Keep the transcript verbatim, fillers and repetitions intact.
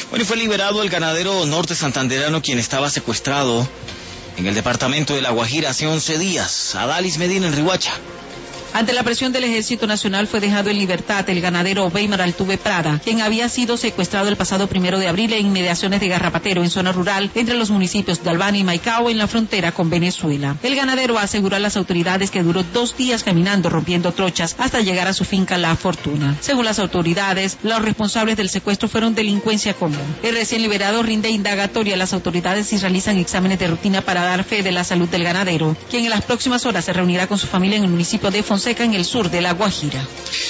Bueno, y fue liberado el ganadero norte santanderano, quien estaba secuestrado en el departamento de La Guajira hace once días. Adalis Medina en Riohacha. Ante la presión del Ejército Nacional fue dejado en libertad el ganadero Weimar Altuve Prada, quien había sido secuestrado el pasado primero de abril en inmediaciones de Garrapatero, en zona rural, entre los municipios de Albania y Maicao, en la frontera con Venezuela. El ganadero aseguró a las autoridades que duró dos días caminando, rompiendo trochas, hasta llegar a su finca La Fortuna. Según las autoridades, los responsables del secuestro fueron delincuencia común. El recién liberado rinde indagatoria a las autoridades y realizan exámenes de rutina para dar fe de la salud del ganadero, quien en las próximas horas se reunirá con su familia en el municipio de Fonseca, en el sur de La Guajira.